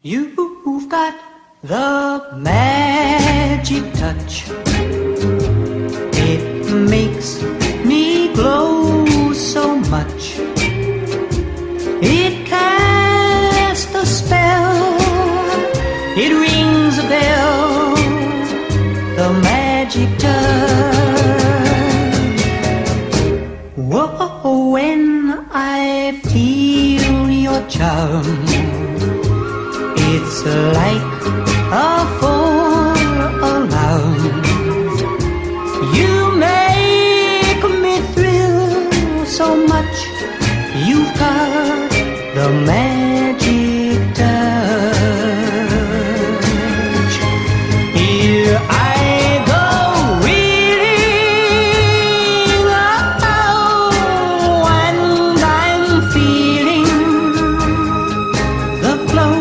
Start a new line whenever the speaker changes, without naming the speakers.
You've got the magic touch. It makes me glow so much. It casts a spell. It rings a bell. The magic touch. Whoa, when I feel your charm, it's like